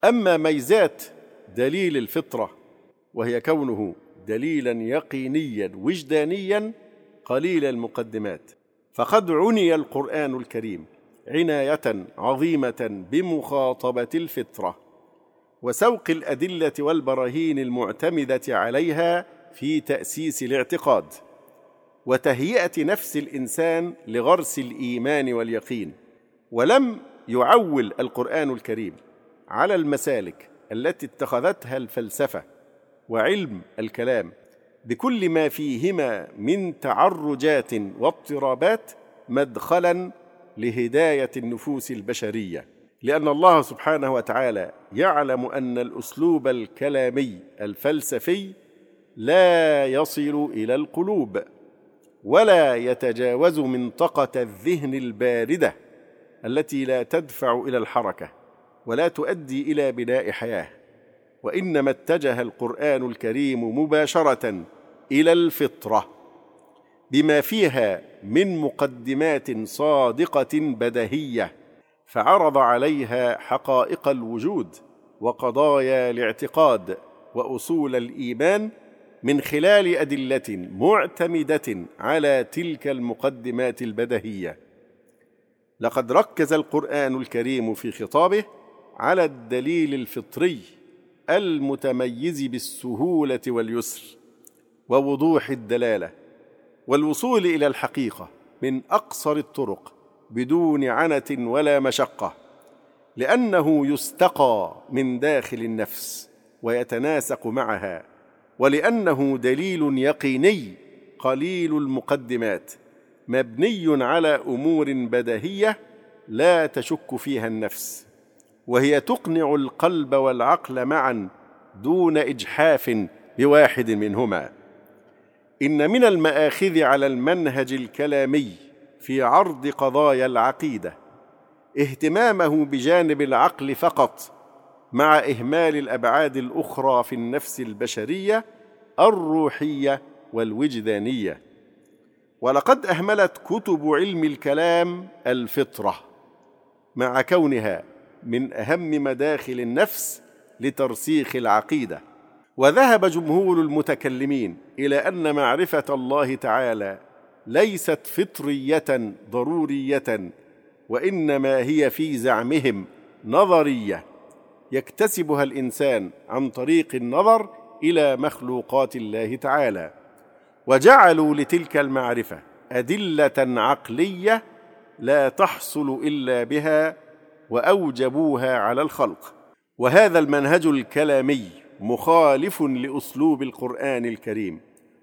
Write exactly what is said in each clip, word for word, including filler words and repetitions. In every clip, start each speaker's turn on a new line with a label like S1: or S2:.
S1: أما ميزات دليل الفطرة وهي كونه دليلا يقينيا وجدانيا قليل المقدمات، فقد عني القرآن الكريم عناية عظيمة بمخاطبة الفطرة وسوق الأدلة والبراهين المعتمدة عليها في تأسيس الاعتقاد وتهيئة نفس الإنسان لغرس الإيمان واليقين. ولم يعول القرآن الكريم على المسالك التي اتخذتها الفلسفة وعلم الكلام بكل ما فيهما من تعرجات واضطرابات مدخلاً لهداية النفوس البشرية، لأن الله سبحانه وتعالى يعلم أن الأسلوب الكلامي الفلسفي لا يصل إلى القلوب ولا يتجاوز منطقة الذهن الباردة التي لا تدفع إلى الحركة ولا تؤدي إلى بناء حياة، وإنما اتجه القرآن الكريم مباشرة إلى الفطرة بما فيها من مقدمات صادقة بديهية، فعرض عليها حقائق الوجود وقضايا الاعتقاد وأصول الإيمان من خلال أدلة معتمدة على تلك المقدمات البديهية. لقد ركز القرآن الكريم في خطابه على الدليل الفطري المتميز بالسهولة واليسر ووضوح الدلالة والوصول إلى الحقيقة من أقصر الطرق بدون عنة ولا مشقة، لأنه يستقى من داخل النفس ويتناسق معها، ولأنه دليل يقيني قليل المقدمات مبني على أمور بديهية لا تشك فيها النفس، وهي تقنع القلب والعقل معا دون إجحاف بواحد منهما. إن من المآخذ على المنهج الكلامي في عرض قضايا العقيدة اهتمامه بجانب العقل فقط مع إهمال الأبعاد الأخرى في النفس البشرية الروحية والوجدانية. ولقد أهملت كتب علم الكلام الفطرة مع كونها من أهم مداخل النفس لترسيخ العقيدة. وذهب جمهور المتكلمين إلى أن معرفة الله تعالى ليست فطرية ضرورية، وإنما هي في زعمهم نظرية يكتسبها الإنسان عن طريق النظر إلى مخلوقات الله تعالى، وجعلوا لتلك المعرفة أدلة عقلية لا تحصل إلا بها وأوجبوها على الخلق. وهذا المنهج الكلامي مخالف لأسلوب القرآن الكريم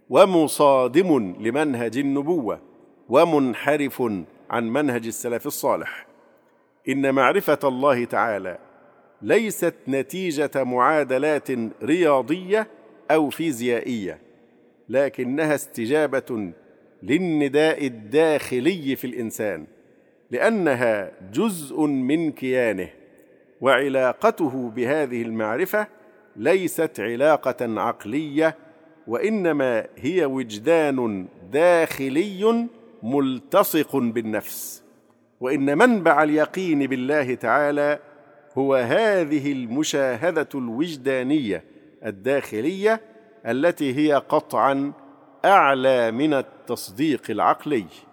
S1: ومصادم لمنهج النبوة ومنحرف عن منهج السلف الصالح. إن معرفة الله تعالى ليست نتيجة معادلات رياضية أو فيزيائية، لكنها استجابة للنداء الداخلي في الإنسان، لأنها جزء من كيانه، وعلاقته بهذه المعرفة ليست علاقة عقلية، وإنما هي وجدان داخلي ملتصق بالنفس. وإن منبع اليقين بالله تعالى هو هذه المشاهدة الوجدانية الداخلية التي هي قطعاً أعلى من التصديق العقلي.